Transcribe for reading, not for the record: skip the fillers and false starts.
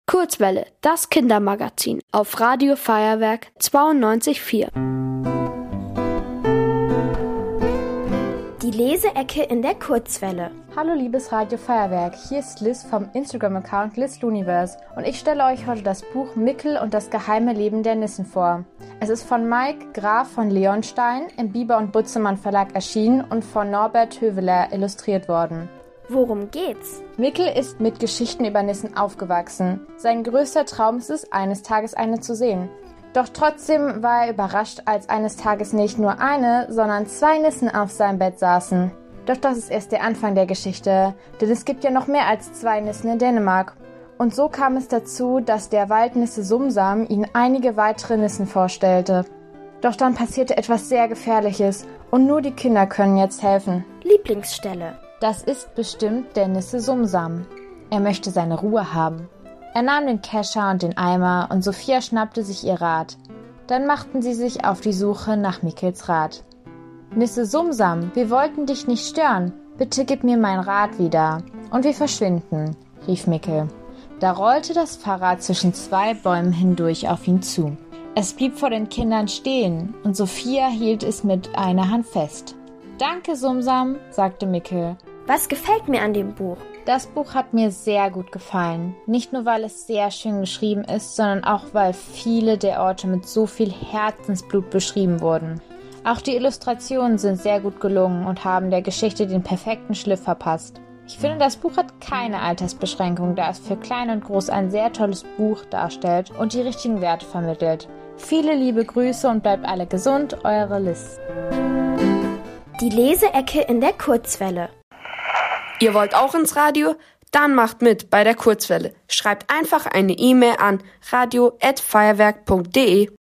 Kurzwelle, das Kindermagazin auf Radio Feuerwerk 92,4. Die Leseecke in der Kurzwelle. Hallo liebes Radio Feuerwerk, hier ist Liz vom Instagram-Account LizLuniverse und ich stelle euch heute das Buch Mickel und das geheime Leben der Nissen vor. Es ist von Mike Graf von Leonstein im Bieber und Butzemann Verlag erschienen und von Norbert Höveler illustriert worden. Worum geht's? Mickel ist mit Geschichten über Nissen aufgewachsen. Sein größter Traum ist es, eines Tages eine zu sehen. Doch trotzdem war er überrascht, als eines Tages nicht nur eine, sondern 2 Nissen auf seinem Bett saßen. Doch das ist erst der Anfang der Geschichte, denn es gibt ja noch mehr als 2 Nissen in Dänemark. Und so kam es dazu, dass der Waldnisse Sumsam ihnen einige weitere Nissen vorstellte. Doch dann passierte etwas sehr Gefährliches und nur die Kinder können jetzt helfen. Lieblingsstelle. Das ist bestimmt der Nisse Sumsam. Er möchte seine Ruhe haben. Er nahm den Kescher und den Eimer und Sophia schnappte sich ihr Rad. Dann machten sie sich auf die Suche nach Mickels Rad. Nisse Sumsam, wir wollten dich nicht stören. Bitte gib mir mein Rad wieder. Und wir verschwinden, rief Mickel. Da rollte das Fahrrad zwischen 2 Bäumen hindurch auf ihn zu. Es blieb vor den Kindern stehen und Sophia hielt es mit einer Hand fest. Danke, Sumsam, sagte Mickel. Was gefällt mir an dem Buch? Das Buch hat mir sehr gut gefallen. Nicht nur, weil es sehr schön geschrieben ist, sondern auch, weil viele der Orte mit so viel Herzensblut beschrieben wurden. Auch die Illustrationen sind sehr gut gelungen und haben der Geschichte den perfekten Schliff verpasst. Ich finde, das Buch hat keine Altersbeschränkung, da es für Klein und Groß ein sehr tolles Buch darstellt und die richtigen Werte vermittelt. Viele liebe Grüße und bleibt alle gesund, eure Liz. Die Leseecke in der Kurzwelle. Ihr wollt auch ins Radio? Dann macht mit bei der Kurzwelle. Schreibt einfach eine E-Mail an radio@feuerwerk.de.